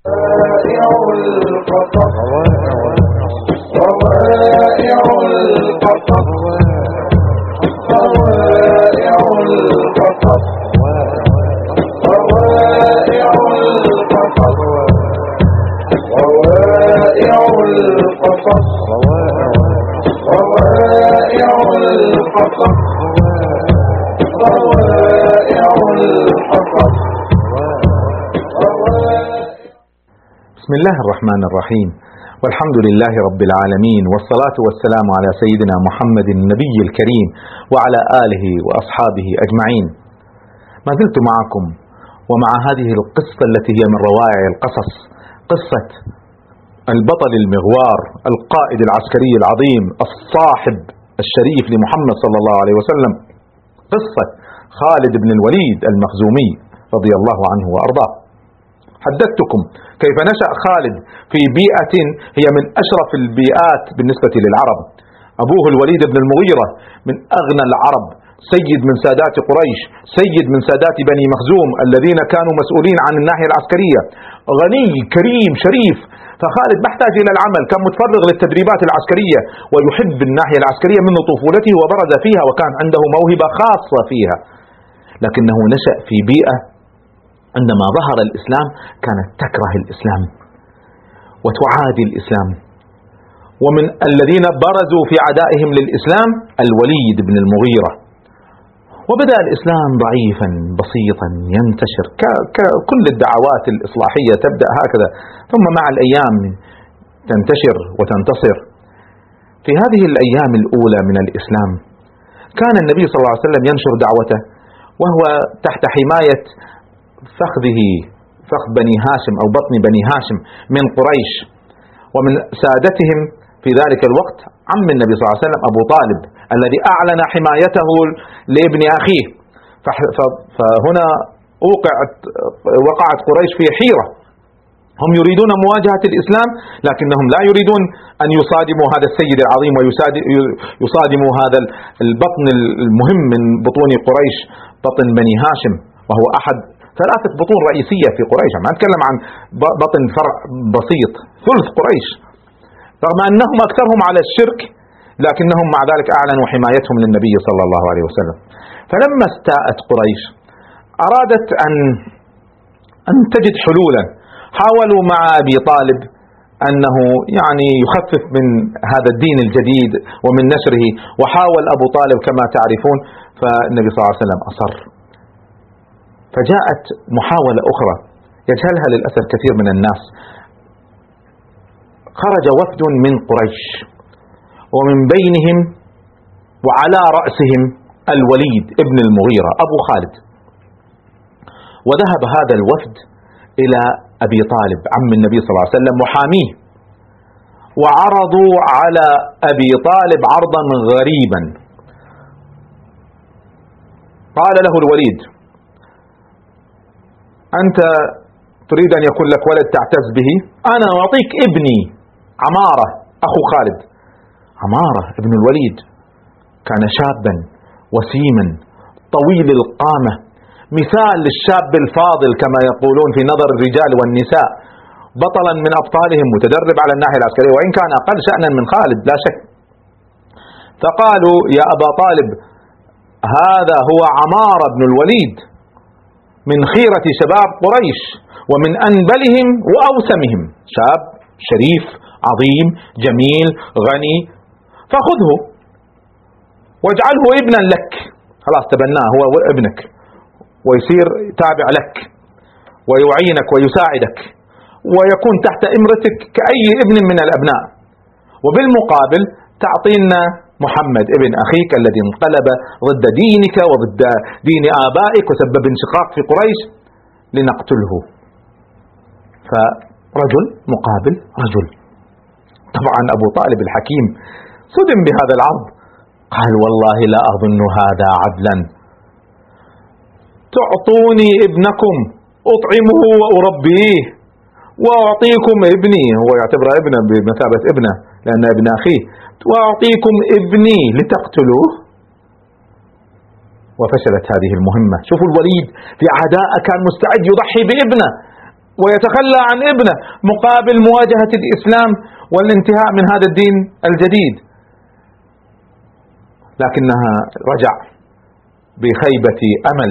روائع القصص روائع القصص روائع القصص روائع القصص روائع القصص روائع القصص روائع القصص. بسم الله الرحمن الرحيم، والحمد لله رب العالمين، والصلاة والسلام على سيدنا محمد النبي الكريم وعلى آله وأصحابه أجمعين. ما زلت معكم ومع هذه القصة التي هي من روائع القصص، قصة البطل المغوار القائد العسكري العظيم الصاحب الشريف لمحمد صلى الله عليه وسلم، قصة خالد بن الوليد المخزومي رضي الله عنه وأرضاه. حدثتكم كيف نشأ خالد في بيئة هي من أشرف البيئات بالنسبة للعرب. أبوه الوليد بن المغيرة من أغنى العرب، سيد من سادات قريش، سيد من سادات بني مخزوم الذين كانوا مسؤولين عن الناحية العسكرية، غني كريم شريف. فخالد محتاج إلى العمل، كان متفرغ للتدريبات العسكرية ويحب الناحية العسكرية منذ طفولته وبرز فيها وكان عنده موهبة خاصة فيها. لكنه نشأ في بيئة عندما ظهر الإسلام كانت تكره الإسلام وتعادي الإسلام، ومن الذين برزوا في عدائهم للإسلام الوليد بن المغيرة. وبدأ الإسلام ضعيفا بسيطا ينتشر كل الدعوات الإصلاحية تبدأ هكذا، ثم مع الأيام تنتشر وتنتصر. في هذه الأيام الأولى من الإسلام كان النبي صلى الله عليه وسلم ينشر دعوته وهو تحت حماية فخذ بني هاشم أو بطن بني هاشم من قريش، ومن سادتهم في ذلك الوقت عم النبي صلى الله عليه وسلم أبو طالب الذي أعلن حمايته لابن أخيه. فهنا وقعت قريش في حيرة، هم يريدون مواجهة الإسلام لكنهم لا يريدون أن يصادموا هذا السيد العظيم ويصادموا هذا البطن المهم من بطون قريش، بطن بني هاشم، وهو أحد ثلاثة بطون رئيسية في قريش. ما نتكلم عن بطن فرع بسيط، ثلث قريش، رغم أنهم أكثرهم على الشرك لكنهم مع ذلك أعلنوا حمايتهم للنبي صلى الله عليه وسلم. فلما استاءت قريش أرادت أن تجد حلولا. حاولوا مع أبي طالب أنه يخفف من هذا الدين الجديد ومن نشره، وحاول أبو طالب كما تعرفون، فالنبي صلى الله عليه وسلم أصر. فجاءت محاولة أخرى يجهلها للأسف كثير من الناس. خرج وفد من قريش ومن بينهم وعلى رأسهم الوليد ابن المغيرة أبو خالد، وذهب هذا الوفد إلى أبي طالب عم النبي صلى الله عليه وسلم محاميه، وعرضوا على أبي طالب عرضا غريبا. قال له الوليد: أنت تريد أن يكون لك ولد تعتز به؟ أنا أعطيك ابني عمارة أخو خالد. عمارة ابن الوليد كان شابا وسيما طويل القامة، مثال للشاب الفاضل كما يقولون في نظر الرجال والنساء، بطلا من أبطالهم، متدرب على الناحية العسكرية وإن كان أقل شأنا من خالد لا شك. فقالوا: يا أبا طالب، هذا هو عمارة بن الوليد من خيرة شباب قريش ومن أنبلهم وأوسمهم، شاب شريف عظيم جميل غني، فخذه واجعله ابنا لك، خلاص تبناه هو ابنك ويصير تابع لك ويعينك ويساعدك ويكون تحت إمرتك كأي ابن من الأبناء، وبالمقابل تعطينا محمد ابن أخيك الذي انقلب ضد دينك وضد دين آبائك وسبب انشقاق في قريش لنقتله. فرجل مقابل رجل. طبعا أبو طالب الحكيم صدم بهذا العرض، قال: والله لا أظن هذا عدلا، تعطوني ابنكم أطعمه وأربيه وأعطيكم ابني، هو يعتبر ابنه بمثابة ابنه لأن ابن أخيه، وأعطيكم ابني لتقتلوه. وفشلت هذه المهمة. شوفوا الوليد في عداء كان مستعد يضحي بابنه ويتخلى عن ابنه مقابل مواجهة الإسلام والانتهاء من هذا الدين الجديد، لكنها رجع بخيبة أمل،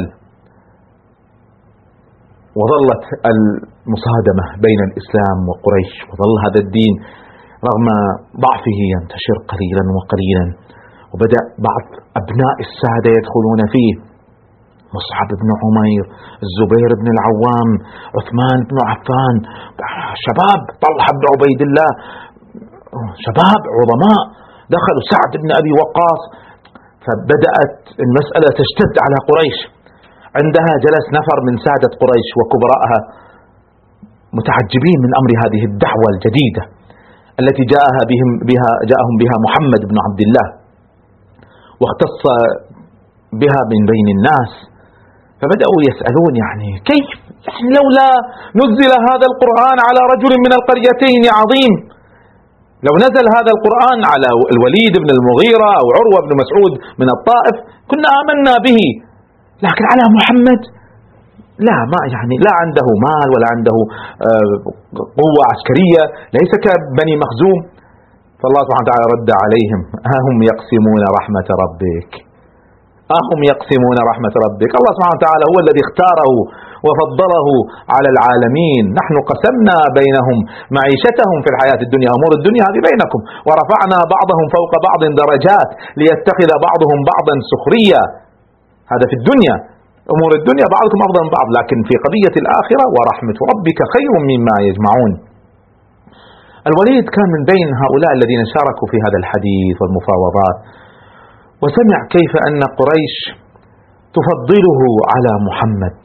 وظلت المصادمة بين الإسلام وقريش، وظل هذا الدين رغم ضعفه ينتشر قليلا وقليلا، وبدأ بعض أبناء السادة يدخلون فيه، مصعب بن عمير، الزبير بن العوام، عثمان بن عفان، شباب، طلحة بن عبيد الله، شباب عظماء دخلوا، سعد بن أبي وقاص. فبدأت المسألة تشتد على قريش. عندها جلس نفر من سادة قريش وكبراءها متعجبين من أمر هذه الدعوة الجديدة التي جاءهم بها محمد بن عبد الله، واختص بها من بين الناس. فبدأوا يسألون يعني كيف، يعني لولا نزل هذا القرآن على رجل من القريتين عظيم، لو نزل هذا القرآن على الوليد بن المغيرة أو عروة بن مسعود من الطائف كنا آمنا به، لكن على محمد لا، ما يعني لا عنده مال ولا عنده قوة عسكرية، ليس كبني مخزوم. فالله سبحانه وتعالى رد عليهم: أهم يقسمون رحمة ربك، أهم يقسمون رحمة ربك. الله سبحانه وتعالى هو الذي اختاره وفضله على العالمين. نحن قسمنا بينهم معيشتهم في الحياة الدنيا، أمور الدنيا هذه بينكم، ورفعنا بعضهم فوق بعض درجات ليتخذ بعضهم بعضا سخريا. هذا في الدنيا، أمور الدنيا بعضكم أفضل من بعض، لكن في قضية الآخرة ورحمة ربك خير مما يجمعون. الوليد كان من بين هؤلاء الذين شاركوا في هذا الحديث والمفاوضات، وسمع كيف أن قريش تفضله على محمد،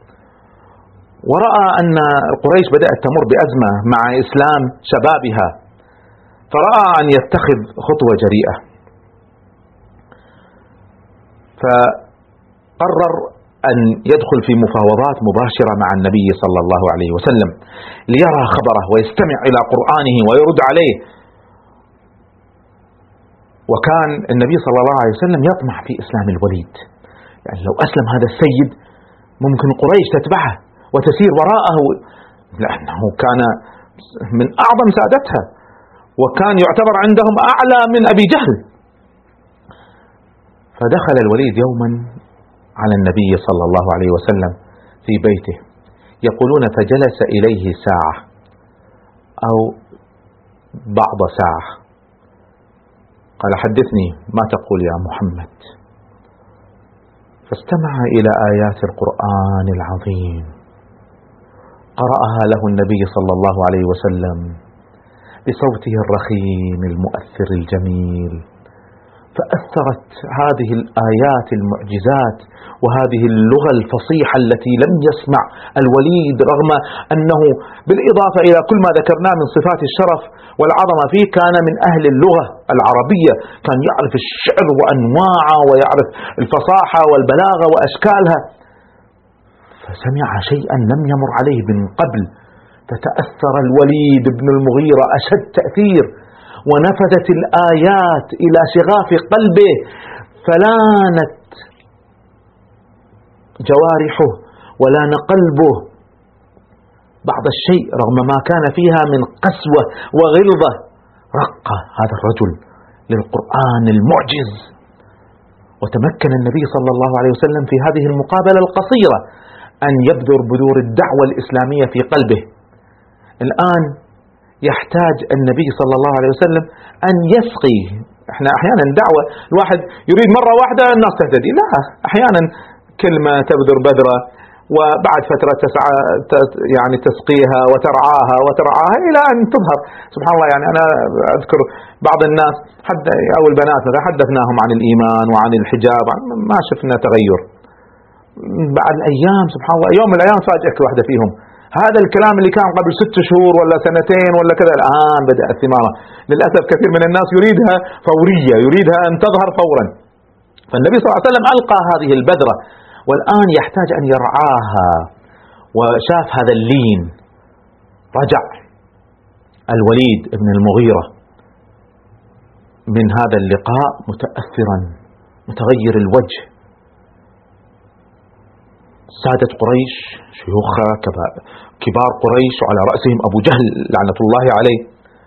ورأى أن قريش بدأت تمر بأزمة مع إسلام شبابها، فرأى أن يتخذ خطوة جريئة، فقرر أن يدخل في مفاوضات مباشرة مع النبي صلى الله عليه وسلم ليرى خبره ويستمع إلى قرآنه ويرد عليه. وكان النبي صلى الله عليه وسلم يطمع في إسلام الوليد، يعني لو أسلم هذا السيد ممكن قريش تتبعه وتسير وراءه، لأنه كان من أعظم سادتها، وكان يعتبر عندهم أعلى من أبي جهل. فدخل الوليد يوما على النبي صلى الله عليه وسلم في بيته، يقولون فجلس إليه ساعة أو بعض ساعة، قال: حدثني ما تقول يا محمد. فاستمع إلى آيات القرآن العظيم، قرأها له النبي صلى الله عليه وسلم بصوته الرخيم المؤثر الجميل، فأثرت هذه الآيات المعجزات وهذه اللغة الفصيحة التي لم يسمع الوليد، رغم أنه بالإضافة إلى كل ما ذكرناه من صفات الشرف والعظمة فيه كان من أهل اللغة العربية، كان يعرف الشعر وأنواعه ويعرف الفصاحة والبلاغة وأشكالها. فسمع شيئا لم يمر عليه من قبل، فتأثر الوليد بن المغيرة أشد تأثير، ونفذت الآيات إلى شغاف قلبه، فلانت جوارحه ولان قلبه بعض الشيء رغم ما كان فيها من قسوة وغلظة. رق هذا الرجل للقرآن المعجز، وتمكن النبي صلى الله عليه وسلم في هذه المقابلة القصيرة أن يبذر بذور الدعوة الإسلامية في قلبه. الآن يحتاج النبي صلى الله عليه وسلم أن يسقي. احنا أحيانا دعوة الواحد يريد مرة واحدة الناس تهتدي، لا، أحيانا كلمة تبذر بذرة وبعد فترة يعني تسقيها وترعاها إلى أن تظهر. سبحان الله، يعني أنا أذكر بعض الناس أو البنات مثلا حدثناهم عن الإيمان وعن الحجاب، ما شفنا تغير. بعد أيام سبحان الله، يوم من الأيام فاجأت واحدة فيهم، هذا الكلام اللي كان قبل 6 شهور ولا 2 ولا كذا الآن بدأت ثماره. للأسف كثير من الناس يريدها فورية، يريدها أن تظهر فورا. فالنبي صلى الله عليه وسلم ألقى هذه البذرة، والآن يحتاج أن يرعاها. وشاف هذا اللين، رجع الوليد بن المغيرة من هذا اللقاء متأثرا متغير الوجه، سادة قريش شيوخها كبار قريش وعلى رأسهم أبو جهل لعنة الله عليه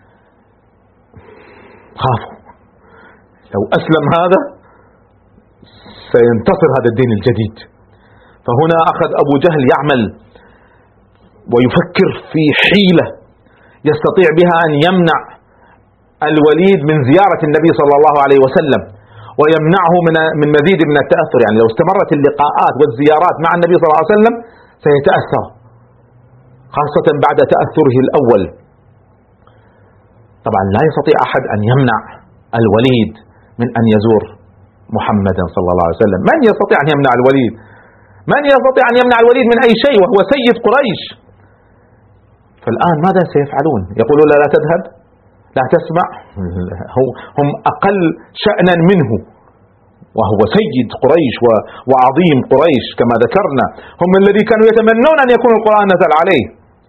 خافوا لو أسلم هذا سينتصر هذا الدين الجديد. فهنا أخذ أبو جهل يعمل ويفكر في حيلة يستطيع بها أن يمنع الوليد من زيارة النبي صلى الله عليه وسلم ويمنعه من مزيد من التأثر. يعني لو استمرت اللقاءات والزيارات مع النبي صلى الله عليه وسلم سيتأثر، خاصة بعد تأثره الأول. طبعا لا يستطيع أحد أن يمنع الوليد من أن يزور محمدا صلى الله عليه وسلم. من يستطيع أن يمنع الوليد؟ من يستطيع أن يمنع الوليد من أي شيء وهو سيد قريش؟ فالآن ماذا سيفعلون؟ يقولون لا تذهب، لا تسمع. هم أقل شأنا منه وهو سيد قريش وعظيم قريش كما ذكرنا، هم الذي كانوا يتمنون أن يكون القرآن نزل عليه.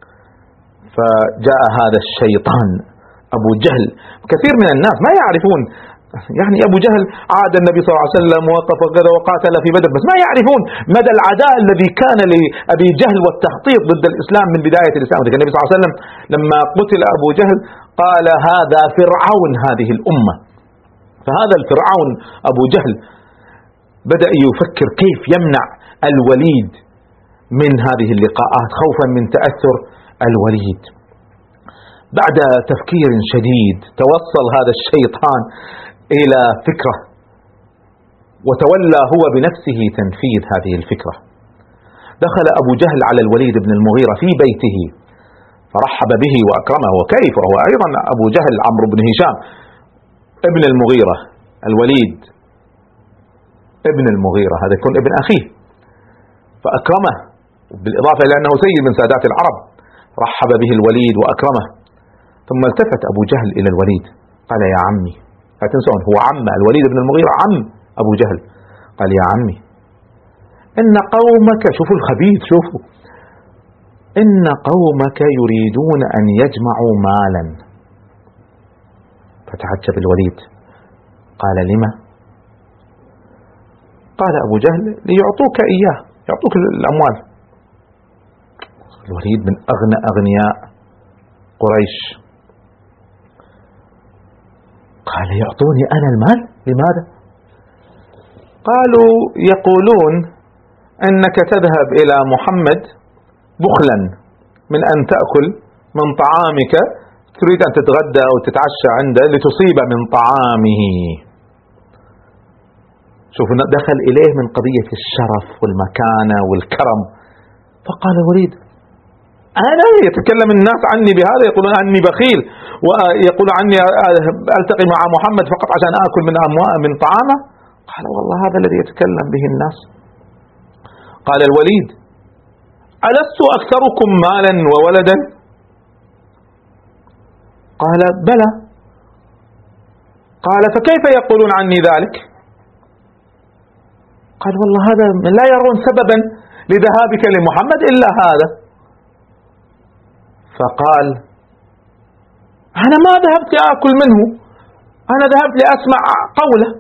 فجاء هذا الشيطان أبو جهل. كثير من الناس ما يعرفون، يعني أبو جهل عاد النبي صلى الله عليه وسلم ووقف وكذا وقاتل في بدر، بس ما يعرفون مدى العداء الذي كان لأبي جهل والتخطيط ضد الإسلام من بداية الإسلام. النبي صلى الله عليه وسلم لما قتل أبو جهل قال هذا فرعون هذه الأمة. فهذا الفرعون أبو جهل بدأ يفكر كيف يمنع الوليد من هذه اللقاءات خوفا من تأثر الوليد. بعد تفكير شديد توصل هذا الشيطان إلى فكرة وتولى هو بنفسه تنفيذ هذه الفكرة. دخل أبو جهل على الوليد بن المغيرة في بيته فرحب به وأكرمه. وكيف وهو أيضا أبو جهل عمرو بن هشام ابن المغيرة، الوليد ابن المغيرة هذا يكون ابن أخيه، فأكرمه بالإضافة إلى أنه سيد من سادات العرب. رحب به الوليد وأكرمه. ثم التفت أبو جهل إلى الوليد قال يا عمي، لا تنسون هو عم الوليد بن المغيرة عم أبو جهل. قال يا عمي إن قومك، شوفوا الخبيث، شوفوا، إن قومك يريدون أن يجمعوا مالا. فتعجب الوليد قال لما؟ قال أبو جهل ليعطوك إياه، يعطوك الأموال. الوليد من أغنى أغنياء قريش. قال يعطوني أنا المال؟ لماذا؟ قالوا يقولون أنك تذهب إلى محمد بخلا من أن تأكل من طعامك، تريد أن تتغدى أو تتعشى عنده لتصيب من طعامه. شوف دخل إليه من قضية الشرف والمكانة والكرم. فقال الوليد أنا يتكلم الناس عني بهذا، يقولون عني بخيل ويقول عني ألتقي مع محمد فقط عشان آكل من طعامه. قال والله هذا الذي يتكلم به الناس. قال الوليد ألست أكثركم مالا وولدا؟ قال بلى. قال فكيف يقولون عني ذلك؟ قال والله هذا لا يرون سببا لذهابك لمحمد إلا هذا. فقال أنا ما ذهبت لآكل منه، أنا ذهبت لأسمع قوله.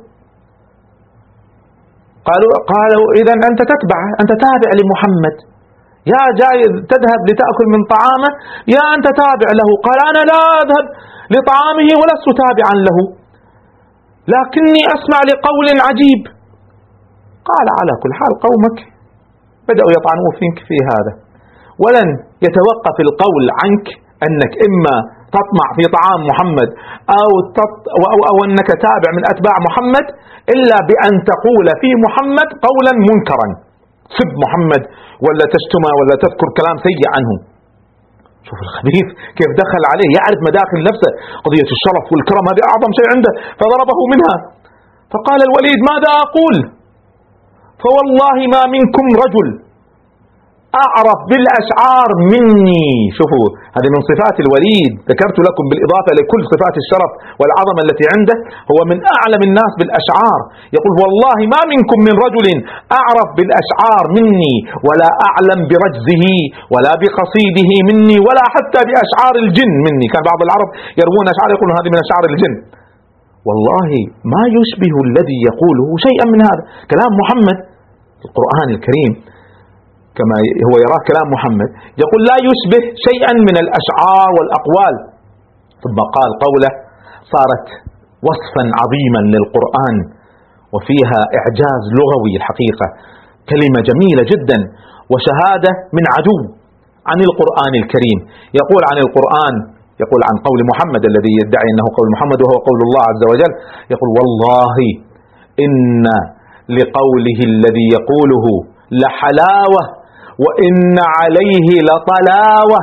قالوا إذن أنت تتبع، أنت تابع لمحمد، يا جاي تذهب لتأكل من طعامه يا أنت تابع له. قال أنا لا أذهب لطعامه ولست تابعا له، لكني أسمع لقول عجيب. قال على كل حال قومك بدأوا يطعنون فيك في هذا، ولن يتوقف القول عنك أنك إما تطمع في طعام محمد أو أنك تابع من أتباع محمد إلا بأن تقول في محمد قولا منكرا، سب محمد ولا تشتمه ولا تذكر كلام سيء عنه. شوف الخبيث كيف دخل عليه، يعرف مداخل نفسه، قضية الشرف والكرم هذه أعظم شيء عنده، فضربه منها. فقال الوليد ماذا أقول؟ فوالله ما منكم رجل أعرف بالأشعار مني. شوفوا هذه من صفات الوليد، ذكرت لكم بالإضافة لكل صفات الشرف والعظمة التي عنده، هو من أعلم الناس بالأشعار. يقول والله ما منكم من رجل أعرف بالأشعار مني ولا أعلم برجزه ولا بقصيده مني ولا حتى بأشعار الجن مني. كان بعض العرب يروون أشعار يقولون هذه من أشعار الجن. والله ما يشبه الذي يقوله شيئا من هذا كلام محمد. القرآن الكريم كما هو يراه كلام محمد، يقول لا يشبه شيئا من الأشعار والأقوال. ثم قال قوله صارت وصفا عظيما للقرآن وفيها إعجاز لغوي الحقيقة، كلمة جميلة جدا وشهادة من عدو عن القرآن الكريم. يقول عن القرآن، يقول عن قول محمد الذي يدعي أنه قول محمد وهو قول الله عز وجل، يقول والله إن لقوله الذي يقوله لحلاوة وإن عليه لطلاوة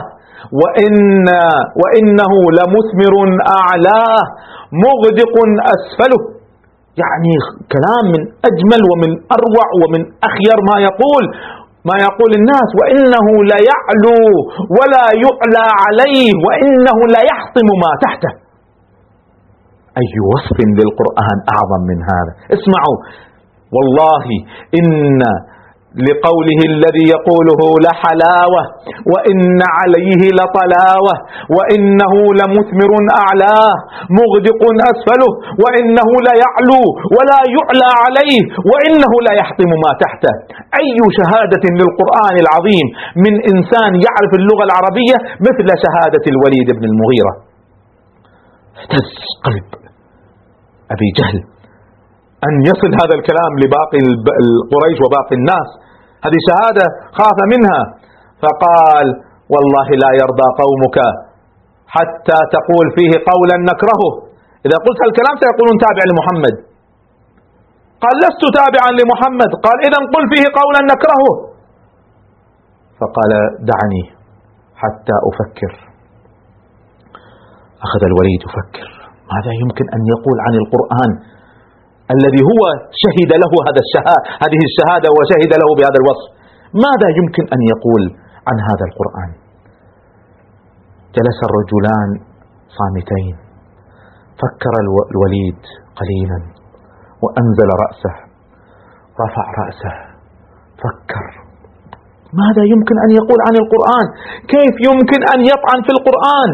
وإنه لمثمر أعلاه مغدق أسفله. يعني كلام من أجمل ومن أروع ومن أخير ما يقول الناس. وإنه لا يعلو ولا يعلى عليه وإنه لا يحطم ما تحته. أي وصف للقرآن أعظم من هذا؟ اسمعوا، والله إن لقوله الذي يقوله لحلاوة وإن عليه لطلاوة وإنه لمثمر أعلاه مغدق أسفله وإنه لا يعلو ولا يعلى عليه وإنه لا يحطم ما تحته. أي شهادة للقرآن العظيم من إنسان يعرف اللغة العربية مثل شهادة الوليد بن المغيرة. اهتز قلب أبي جهل أن يصل هذا الكلام لباقي القريش وباقي الناس، هذه شهادة خاف منها. فقال والله لا يرضى قومك حتى تقول فيه قولا نكرهه. إذا قلت الكلام سيقولون تابع لمحمد. قال لست تابعا لمحمد. قال إذن قل فيه قولا نكرهه. فقال دعني حتى أفكر. أخذ الوليد يفكر، ماذا يمكن أن يقول عن القرآن الذي هو شهد له هذه الشهادة وشهد له بهذا الوصف؟ ماذا يمكن أن يقول عن هذا القرآن؟ جلس الرجلان صامتين. فكر الوليد قليلا وأنزل رأسه، رفع رأسه، فكر ماذا يمكن أن يقول عن القرآن؟ كيف يمكن أن يطعن في القرآن؟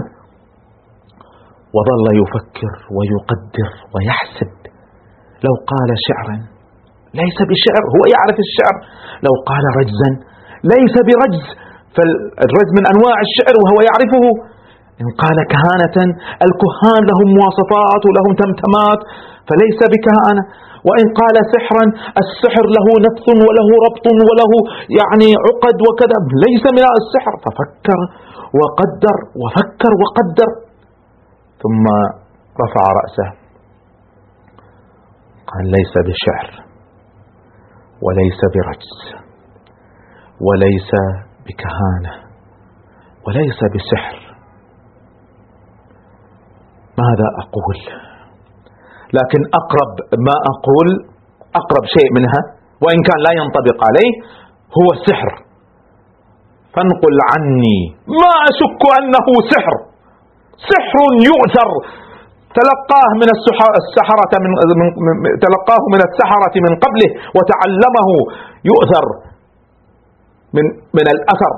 وظل يفكر ويقدر ويحسب. لو قال شعرا ليس بشعر، هو يعرف الشعر. لو قال رجزا ليس برجز، فالرجز من أنواع الشعر وهو يعرفه. إن قال كهانة، الكهان لهم مواصفات ولهم تمتمات فليس بكهانة. وإن قال سحرا، السحر له نفث وله ربط وله يعني عقد وكذا، ليس من السحر. ففكر وقدر وفكر وقدر، ثم رفع رأسه قال ليس بشعر وليس برجز وليس بكهانة وليس بسحر. ماذا أقول؟ لكن أقرب ما أقول، أقرب شيء منها وإن كان لا ينطبق عليه، هو السحر. فانقل عني ما أشك أنه سحر يؤثر، تلقاه من السحرة تلقاه من السحرة من قبله وتعلمه، يؤثر من الأثر،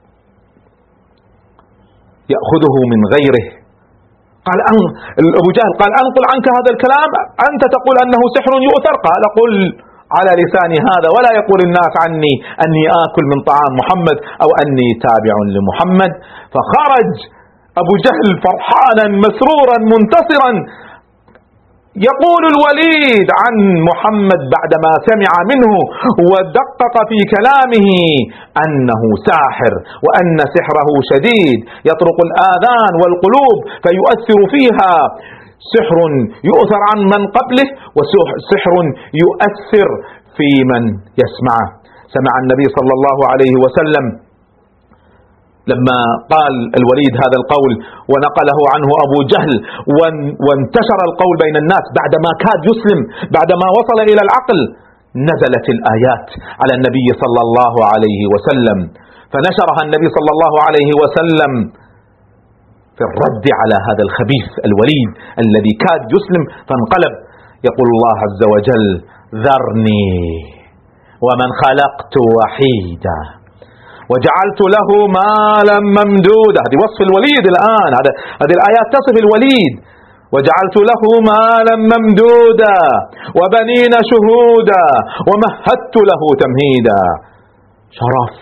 يأخذه من غيره. قال أبو جهل قال أنقل عنك هذا الكلام، أنت تقول أنه سحر يؤثر. قال قل على لسان هذا ولا يقول الناس عني أني آكل من طعام محمد أو أني تابع لمحمد. فخرج أبو جهل فرحانا مسرورا منتصرا، يقول الوليد عن محمد بعدما سمع منه ودقق في كلامه أنه ساحر وأن سحره شديد يطرق الآذان والقلوب فيؤثر فيها، سحر يؤثر عن من قبله وسحر يؤثر في من يسمعه. سمع النبي صلى الله عليه وسلم لما قال الوليد هذا القول ونقله عنه أبو جهل وانتشر القول بين الناس، بعدما كاد يسلم، بعدما وصل إلى العقل، نزلت الآيات على النبي صلى الله عليه وسلم، فنشرها النبي صلى الله عليه وسلم في الرد على هذا الخبيث الوليد الذي كاد يسلم فانقلب. يقول الله عز وجل ذرني ومن خلقت وحيدا وجعلت له مالا ممدودا. هذه وصف الوليد الآن، هذه الآيات تصف الوليد. وجعلت له مالا ممدودا وبنين شهودا ومهدت له تمهيدا. شرف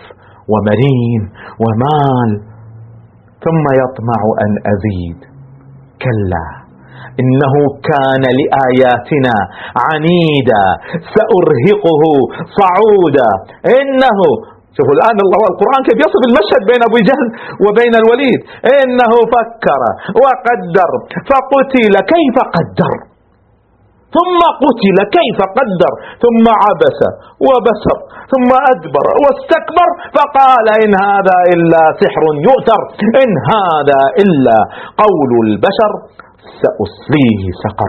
ومرين ومال، ثم يطمع أن أزيد. كلا إنه كان لآياتنا عنيدا سأرهقه صعودا. إنه، شوفوا الآن القرآن كيف يصف المشهد بين أبي جهل وبين الوليد. إنه فكر وقدر فقتل كيف قدر، ثم قتل كيف قدر، ثم عبس وبسر ثم أدبر واستكبر فقال إن هذا إلا سحر يؤثر، إن هذا إلا قول البشر، سأصليه سقر.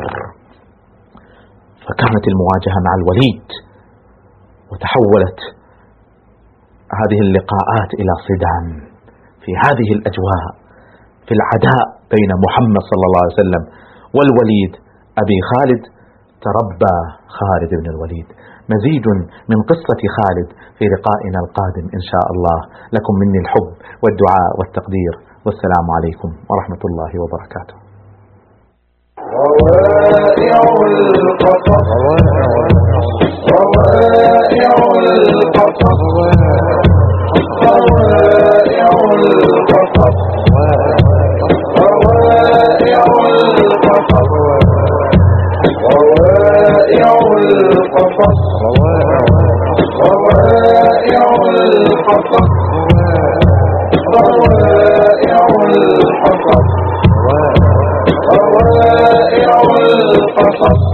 فكانت المواجهة مع الوليد، وتحولت هذه اللقاءات إلى صدام في هذه الأجواء، في العداء بين محمد صلى الله عليه وسلم والوليد أبي خالد. تربى خالد بن الوليد. مزيد من قصة خالد في لقائنا القادم إن شاء الله. لكم مني الحب والدعاء والتقدير، والسلام عليكم ورحمة الله وبركاته. روائع القصص، روائع القصص، روائع القصص، روائع القصص، روائع القصص، روائع القصص، روائع القصص، روائع القصص.